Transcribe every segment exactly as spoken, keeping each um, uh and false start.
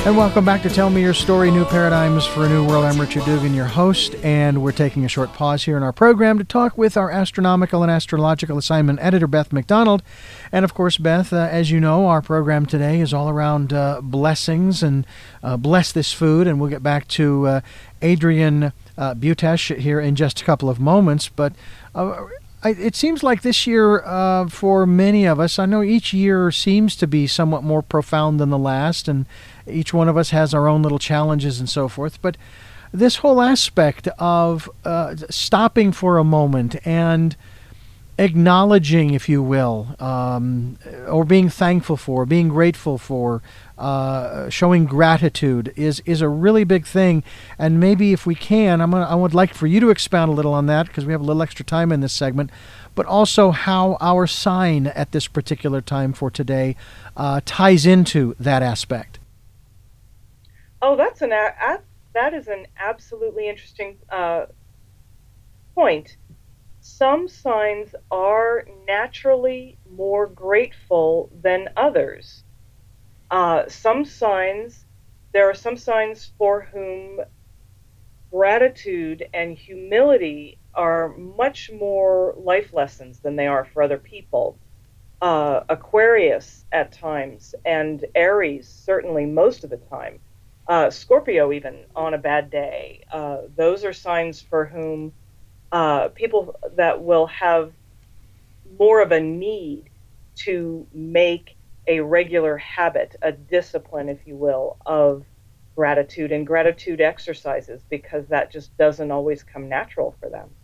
And welcome back to Tell Me Your Story, New Paradigms for a New World. I'm Richard Dugan, your host, and we're taking a short pause here in our program to talk with our astronomical and astrological assignment editor, Beth McDonald. And of course, Beth, uh, as you know, our program today is all around uh, blessings and uh, bless this food, and we'll get back to uh, Adrian uh, Butesh here in just a couple of moments. But uh, I, it seems like this year, uh, for many of us, I know each year seems to be somewhat more profound than the last, and each one of us has our own little challenges and so forth. But this whole aspect of uh, stopping for a moment and acknowledging, if you will, um, or being thankful for, being grateful for, uh, showing gratitude is is a really big thing. And maybe if we can, I'm gonna, I would like for you to expound a little on that, because we have a little extra time in this segment, but also how our sign at this particular time for today uh, ties into that aspect. Oh, that's an a, that is an absolutely interesting uh, point. Some signs are naturally more grateful than others. Uh, some signs, there are some signs for whom gratitude and humility are much more life lessons than they are for other people. Uh, Aquarius at times, and Aries certainly most of the time. Uh, Scorpio even on a bad day. Uh, those are signs for whom uh, people that will have more of a need to make a regular habit, a discipline, if you will, of gratitude and gratitude exercises, because that just doesn't always come natural for them.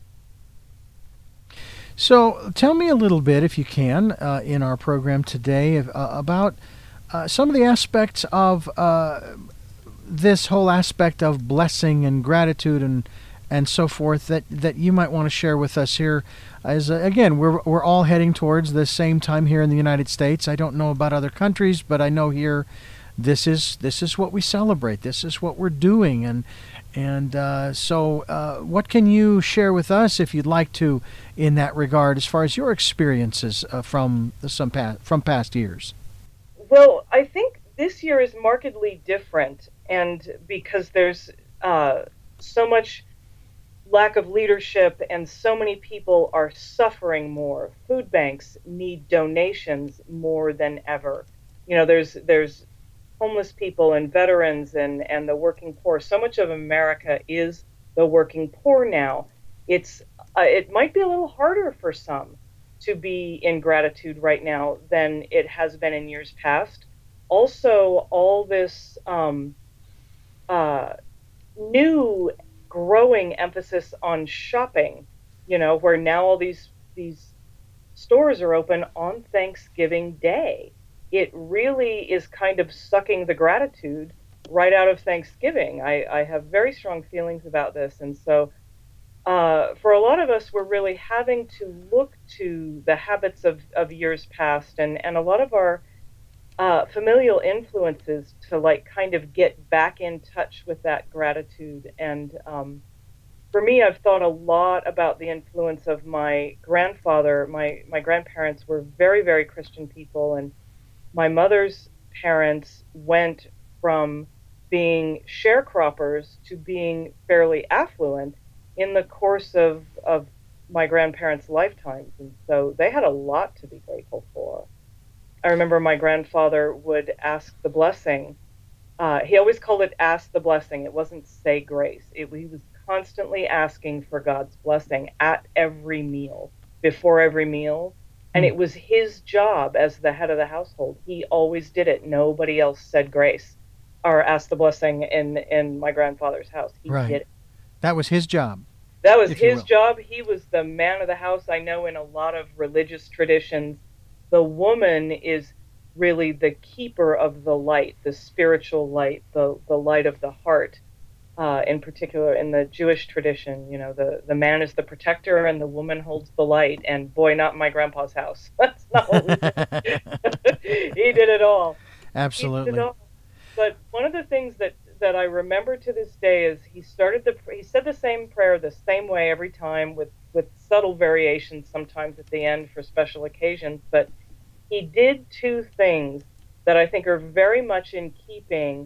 So tell me a little bit, if you can, uh, in our program today uh, about uh, some of the aspects of uh, this whole aspect of blessing and gratitude and and so forth that, that you might want to share with us here. As uh, again, we're we're all heading towards the same time here in the United States. I don't know about other countries, but I know here this is this is what we celebrate. This is what we're doing, and and uh, so uh, what can you share with us, if you'd like to, in that regard, as far as your experiences uh, from some past, from past years? Well, I think this year is markedly different, and because there's uh, so much lack of leadership and so many people are suffering more. Food banks need donations more than ever. You know, there's there's homeless people and veterans and, and the working poor. So much of America is the working poor now. It's uh, it might be a little harder for some to be in gratitude right now than it has been in years past. Also, all this um, uh, new growing emphasis on shopping, you know, where now all these these stores are open on Thanksgiving Day. It really is kind of sucking the gratitude right out of Thanksgiving. I, I have very strong feelings about this. And so uh, for a lot of us, we're really having to look to the habits of, of years past and, and a lot of our uh, familial influences to like kind of get back in touch with that gratitude. And um, for me, I've thought a lot about the influence of my grandfather. My, my grandparents were very, very Christian people, and my mother's parents went from being sharecroppers to being fairly affluent in the course of, of my grandparents' lifetimes. And so they had a lot to be grateful for. I remember my grandfather would ask the blessing. Uh, he always called it ask the blessing. It wasn't say grace. It, he was constantly asking for God's blessing at every meal, before every meal. And it was his job as the head of the household. He always did it. Nobody else said grace or asked the blessing in, in my grandfather's house. He right. did it. That was his job. That was his job. He was the man of the house. I know in a lot of religious traditions, the woman is really the keeper of the light, the spiritual light, the, the light of the heart. Uh, in particular, in the Jewish tradition, you know, the, the man is the protector and the woman holds the light. And boy, not in my grandpa's house. That's not what we did. He did it all. Absolutely. He did it all. But one of the things that, that I remember to this day is he started the he said the same prayer the same way every time, with, with subtle variations sometimes at the end for special occasions. But he did two things that I think are very much in keeping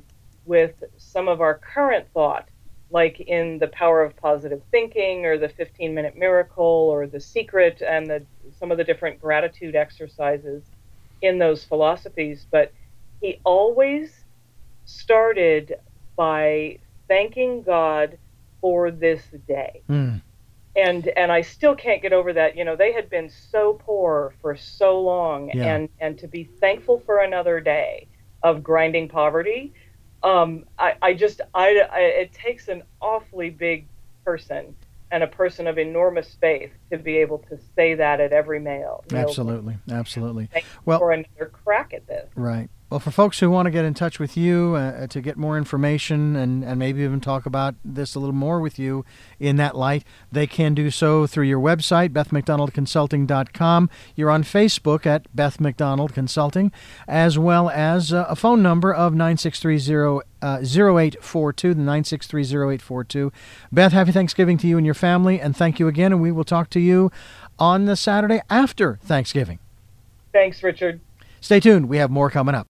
with some of our current thought, like in The Power of Positive Thinking or the fifteen-Minute Miracle or The Secret and the, some of the different gratitude exercises in those philosophies. But he always started by thanking God for this day. Mm. And and I still can't get over that. You know, they had been so poor for so long, Yeah. and, and to be thankful for another day of grinding poverty, um, I, I just, I, I, it takes an awfully big person and a person of enormous faith to be able to say that at every meal. meal. Absolutely, absolutely. Thank you Well, for another crack at this. right. Well, for folks who want to get in touch with you uh, to get more information and, and maybe even talk about this a little more with you in that light, they can do so through your website, beth mcdonald consulting dot com. You're on Facebook at Beth McDonald Consulting, as well as uh, a phone number of nine six three zero, zero eight four two, the nine six three zero eight four two. Beth, happy Thanksgiving to you and your family, and thank you again, and we will talk to you on the Saturday after Thanksgiving. Thanks, Richard. Stay tuned. We have more coming up.